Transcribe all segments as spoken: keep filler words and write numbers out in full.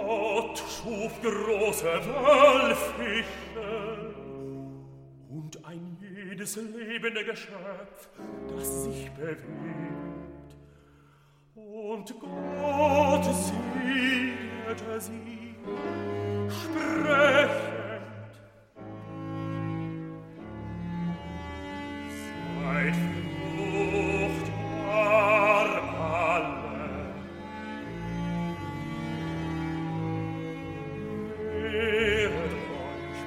Gott schuf große Walfische und ein jedes lebende Geschöpf, das sich bewegt. Und Gott segnete sie, sprechend: Seid fruchtbar alle, mehret euch,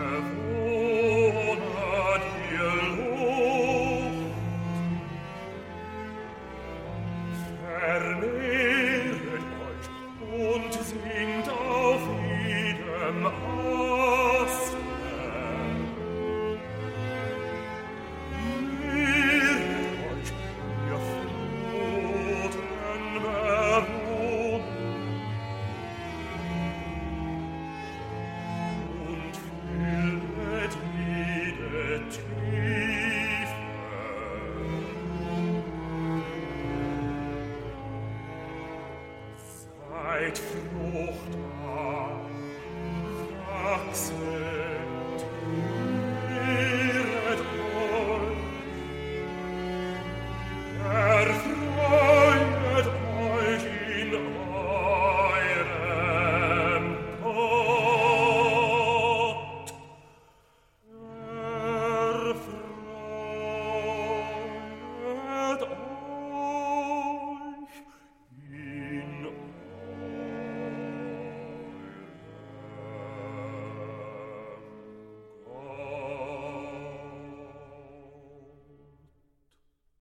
bewohner der Luft, vermehret euch und singt auf jedem Aste. Seid fruchtbar, wachset